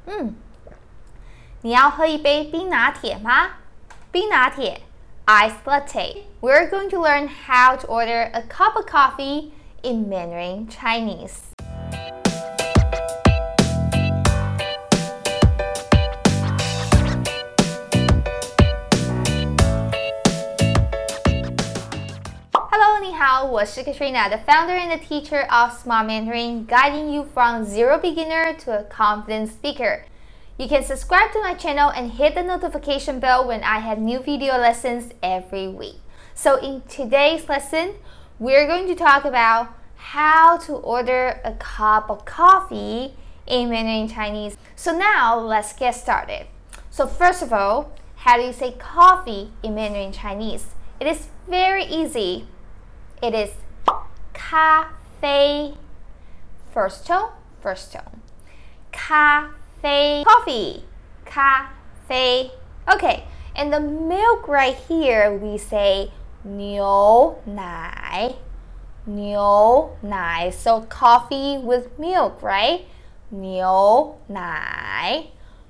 你要喝一杯冰拿铁吗？冰拿铁 Iced latte. We're going to learn how to order a cup of coffee in Mandarin Chinese. Hello, 你好，我是 Katrina, the founder and the teacher of Smart Mandarin, guiding you from zero beginner to a confident speaker. You can subscribe to my channel and hit the notification bell when I have new video lessons every week. So in today's lesson, we're going to talk about how to order a cup of coffee in Mandarin Chinese. So now let's get started. So first of all, how do you say coffee in Mandarin Chinese? It is very easy. It is 咖啡. First tone. Coffee, 咖啡. Okay, and the milk right here we say 牛奶. So coffee with milk, right? 牛奶.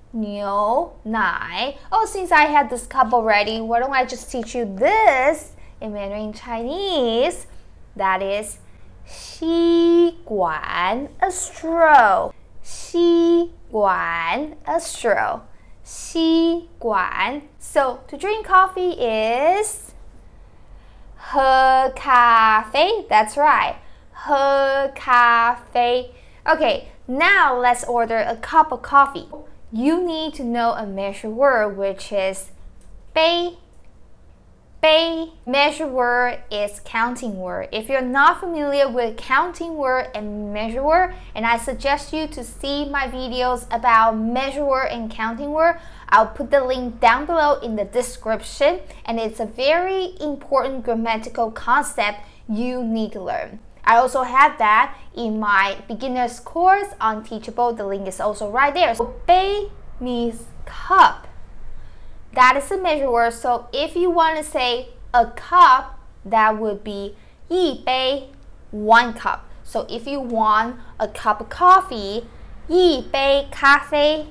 Oh, since I had this cup already, why don't I just teach you this in Mandarin Chinese? That is 吸管, a straw. 吸管, a straw. 吸管. So to drink coffee is 喝咖啡. That's right. 喝咖啡. Okay, now let's order a cup of coffee. You need to know a measure word, which is 杯. Measure word is counting word. If you're not familiar with counting word and measure word, and I suggest you to see my videos about measure word and counting word, I'll put the link down below in the description, and it's a very important grammatical concept you need to learn. I also have that in my beginner's course on Teachable. The link is also right there. So 杯 means cup. That is a measure word. So if you want to say a cup, that would be 一杯, 1 cup. So if you want a cup of coffee, 一杯咖啡.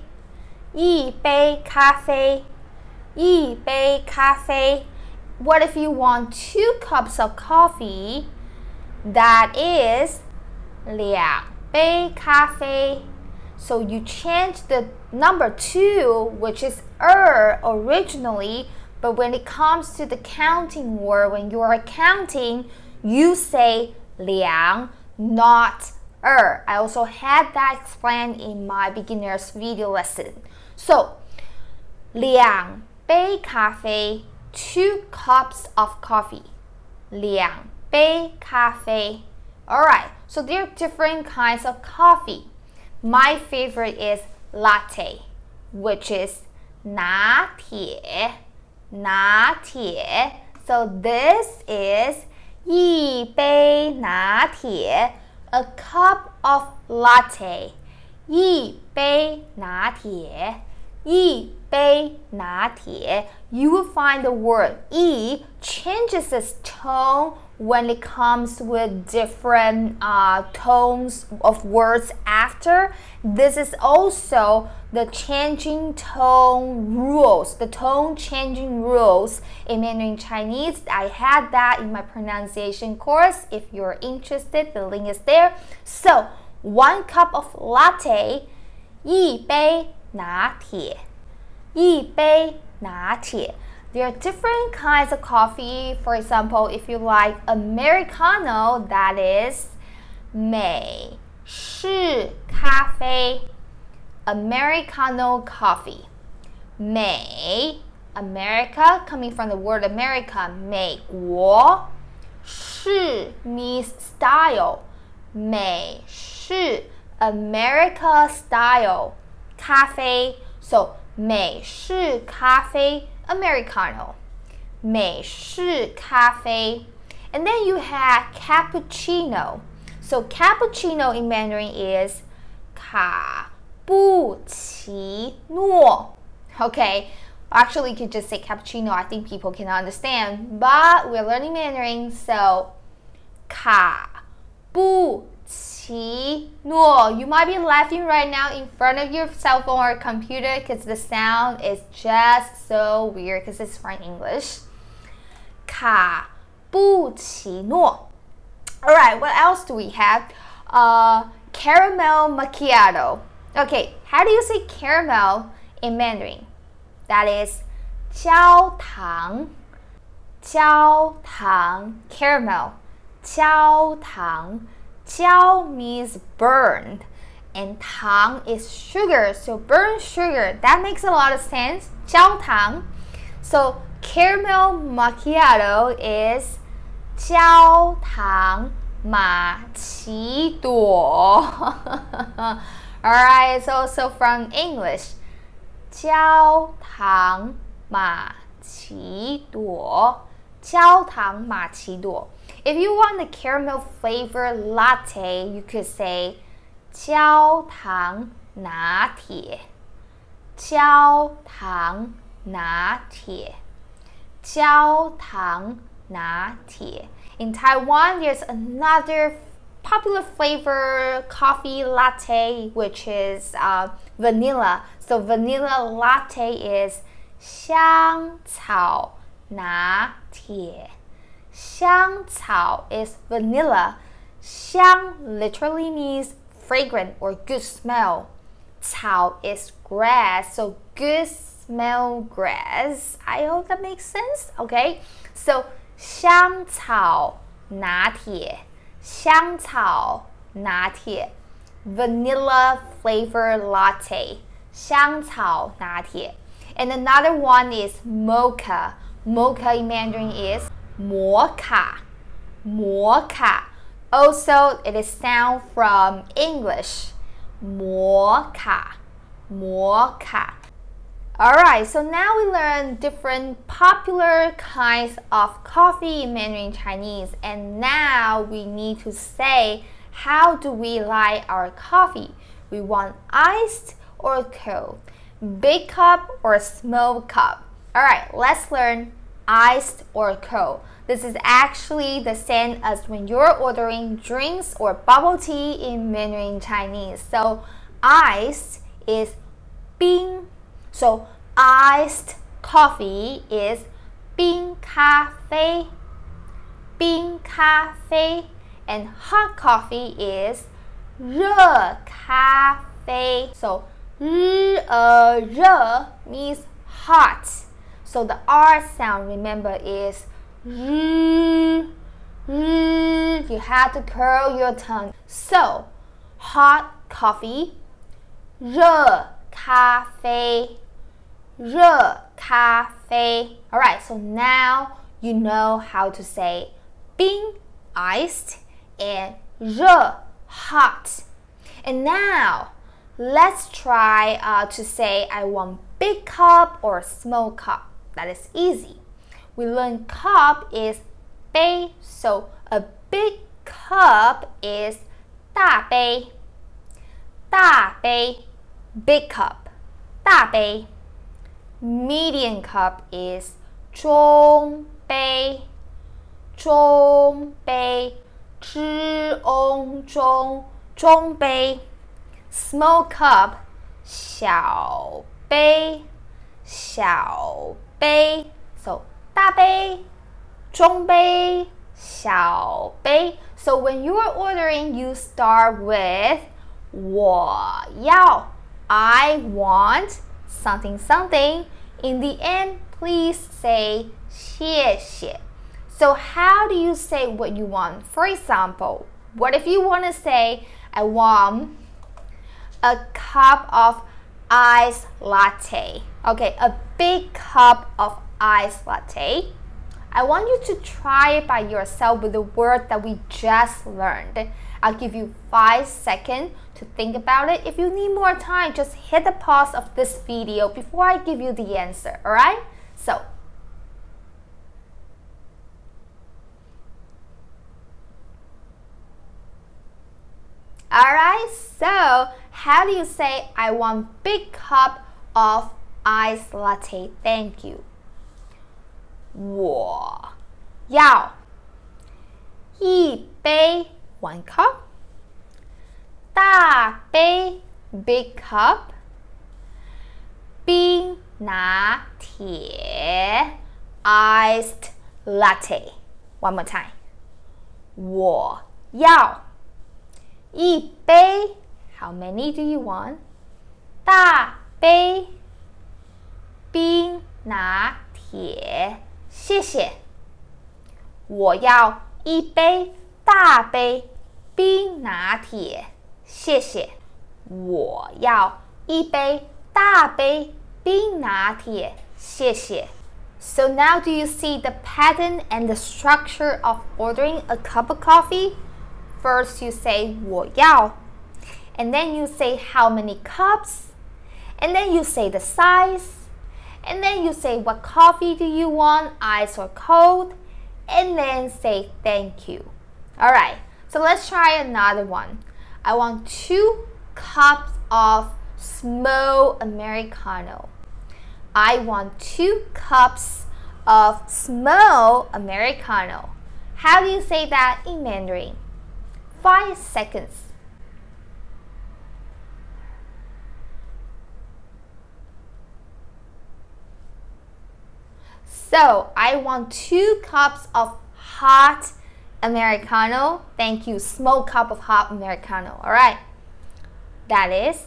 What if you want 2 cups of coffee? That is 2杯咖啡. So you change the number 2, which is originally, but when it comes to the counting word, when you are counting, you say 2, not I also had that explained in my beginner's video lesson. So 2杯咖啡, 2 cups of coffee. 2杯咖啡. Alright, so there are different kinds of coffee. My favorite is latte, which is 拿铁. So this is 一杯拿铁, a cup of latte. 一杯拿铁. You will find the word 一 changes its tone when it comes with different tones of words after. This is also the changing tone rules, the tone changing rules in Mandarin Chinese. I had that in my pronunciation course. If you're interested, the link is there. So 1 cup of latte, 一杯拿铁. There are different kinds of coffee. For example, if you like Americano, that is 美式咖啡. Americano coffee. 美 America, coming from the word America, 美国. 式 means style. 美式 America style. 咖啡 so 美式咖啡 Americano. 美式咖啡. And then you have cappuccino. So cappuccino in Mandarin is 卡布奇诺. Okay, actually you could just say cappuccino. I think people can understand, but we're learning Mandarin, so 卡布 qi nuo. You might be laughing right now in front of your cell phone or computer because the sound is just so weird because it's from English. Cappuccino. Alright, what else do we have? Caramel macchiato. Okay, how do you say caramel in Mandarin? That is 焦糖 caramel 焦糖 jiao means burned and tang is sugar, so burnt sugar, that makes a lot of sense. 焦糖 so caramel macchiato is 焦糖玛奇朵. Alright, so also from English. 焦糖玛奇朵 焦糖玛奇朵. If you want a caramel flavor latte, you could say 焦糖拿铁焦糖拿铁焦糖拿铁. In Taiwan, there's another popular flavor coffee latte, which is vanilla. So vanilla latte is 香草拿铁. 香草 is vanilla. 香 literally means fragrant or good smell. 草 is grass, so good smell grass. I hope that makes sense. Okay, so 香草拿铁香草拿铁 vanilla flavor latte 香草拿铁. And another one is mocha. Mocha in Mandarin is 摩卡 摩卡. Also, it is sound from English. 摩卡 摩卡. Alright, so now we learn different popular kinds of coffee in Mandarin Chinese. And now we need to say, how do we like our coffee? We want iced or cold? Big cup or small cup? Alright, let's learn iced or cold. This is actually the same as when you're ordering drinks or bubble tea in Mandarin Chinese. So iced is 冰. So iced coffee is 冰咖啡冰咖啡 and hot coffee is 热咖啡. So 热 means hot. So the R sound, remember, is 日 You have to curl your tongue. So hot coffee 热咖啡热咖啡. Alright, so now you know how to say 冰 iced and 热 hot. And now let's try to say I want big cup or small cup. That is easy. We learned cup is 杯, so a big cup is 大杯大杯 big cup 大杯. Medium cup is 中杯中杯之翁中中杯. Small cup 小杯小杯. So 大杯中杯小杯. So when you are ordering, you start with 我要 I want something something. In the end, please say 谢谢. So how do you say what you want? For example, what if you want to say I want a cup of iced latte? Okay, a big cup of iced latte. I want you to try it by yourself with the word that we just learned. I'll give you 5 seconds to think about it. If you need more time, just hit the pause of this video before I give you the answer, alright? So, alright, so how do you say I want big cup of iced latte? Thank you. 我要一杯 1 cup 大杯 big cup 冰拿铁 iced latte. One more time. 我要一杯 How many do you want? 大杯冰拿铁谢谢我要一杯大杯冰拿铁谢谢我要一杯大杯冰拿铁谢谢 So now do you see the pattern and the structure of ordering a cup of coffee? First you say 我要 and then you say how many cups and then you say the size and then you say what coffee do you want, ice or cold, and then say thank you. Alright, so let's try another one. I want 2 cups of small Americano. I want 2 cups of small Americano. How do you say that in Mandarin? 5 seconds. So, I want 2 cups of hot Americano. Thank you. Small cup of hot Americano. Alright. That is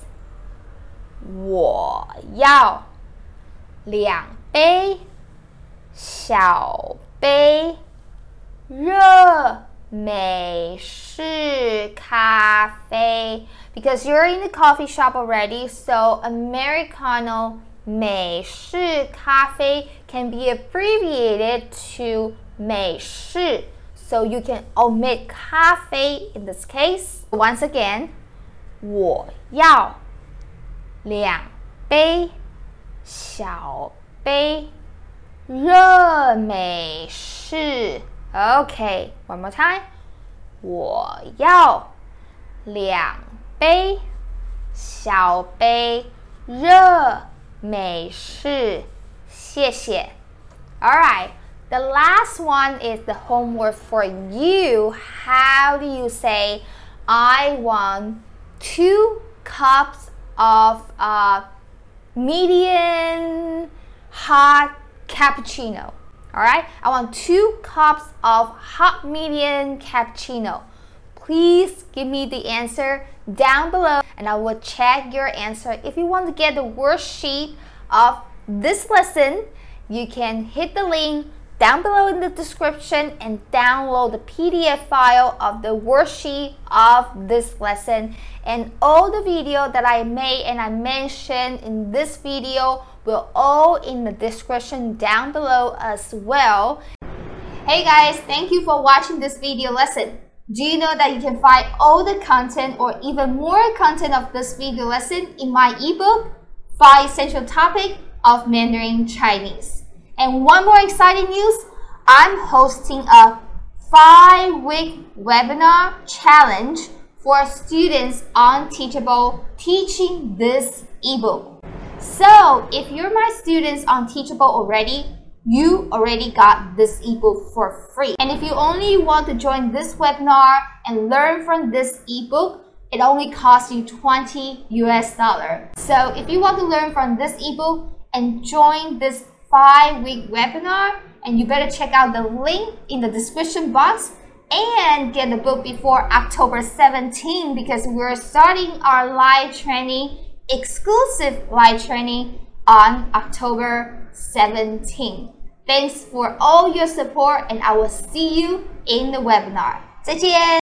我要2杯小杯热美式咖啡 because you're in the coffee shop already, so Americano 美式咖啡 can be abbreviated to 美式 so you can omit 咖啡 in this case. Once again, 我要2杯小杯热美式 Okay, one more time. 我要2杯小杯热美式谢谢 Alright, the last one is the homework for you. How do you say I want 2 cups of medium hot cappuccino? Alright, I want 2 cups of hot medium cappuccino. Please give me the answer down below and I will check your answer. If you want to get the worksheet of this lesson, you can hit the link down below in the description and download the PDF file of the worksheet of this lesson. And all the video that I made and I mentioned in this video will all in the description down below as well. Hey guys, thank you for watching this video lesson. Do you know that you can find all the content or even more content of this video lesson in my ebook, 5 Essential Topics of Mandarin Chinese. And one more exciting news, I'm hosting a 5-week webinar challenge for students on Teachable teaching this ebook. So if you're my students on Teachable already, you already got this ebook for free. And if you only want to join this webinar and learn from this ebook, it only costs you $20 US. So if you want to learn from this ebook and join this 5-week webinar, and you better check out the link in the description box and get the book before October 17 because we're starting our live training, exclusive live training on October 17. Thanks for all your support and I will see you in the webinar. 再见